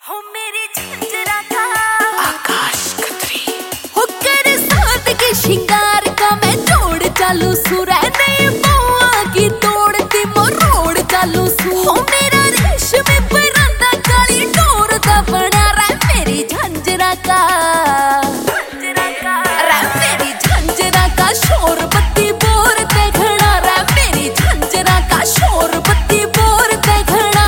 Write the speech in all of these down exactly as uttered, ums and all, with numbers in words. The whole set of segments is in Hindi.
हो मेरी झंझरा का आकाश खत्री हो कर साथ के श्रृंगार का मैं जोड़ चालू सुरा नहीं पौआ की तोड़ती मोरोड़ चालू सु हो मेरा रेशमी परांदा काली डोर दा बना रे मेरी झंझरा का झंझरा का रे मेरी झंझरा का शोर बत्ती बोर ते घड़ा रे मेरी झंझरा का शोर बत्ती बोर ते घड़ा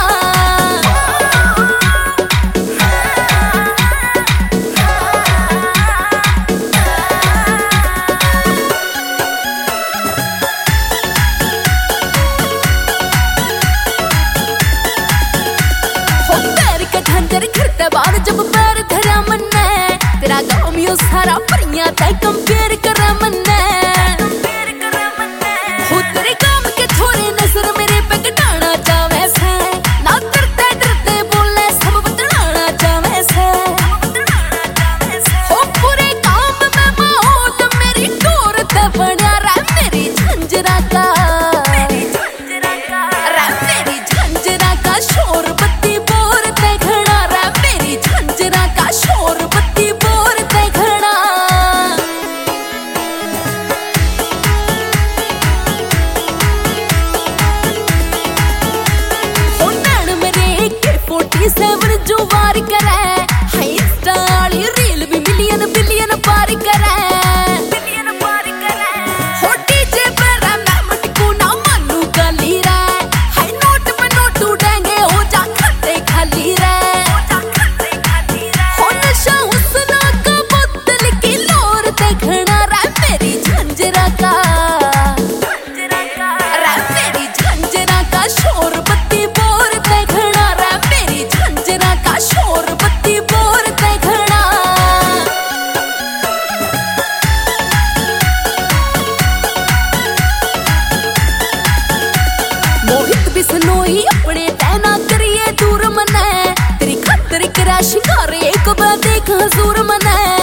झंझर घरते बार जब पैर धरा मन्ने तेरा गाँव यो सारा परियां तय कंपेयर करा मन्ने हो तेरे काम के थोड़े नजर मेरे पे कटाना चावे से ना डरते डरते बोले सब बतलाना चावे से हो पूरे काम में माहौल मेरी डोर ते बना रे मेरी झंझरा का मेरी झंझरा का रे मेरी झंझरा का शोर बत्ती बोर ते घड़ा रे मेरी झंझरा का शोर बत्ती बोर ते घड़ा हो नैन मेरे के फोर्टी सेवन जो वार करे हाय इंस्टा वाली रील भी मिलियन बिलियन पार करे बिलियन पार करे हो डीजे पर मैं मटकू ना मानू गाली रे हाय नोट पे नोट उड़ेंगे हो जा खट्टे खाली रे हो जा खट्टे खाली रे हो नशा हुस्ना का बोतल की लोर ते घड़ा रे मेरी झंझरा का झंझरा का रे मेरी झंझरा का शोर बत्ती बोर ते घड़ा रे मेरी झंझरा का शोर बत्ती बोर ते घड़ा मोहित बिसनोई अपने तैना करिए दूर मने तेरी खातिर करा शिकार एक बार देख हजूर मने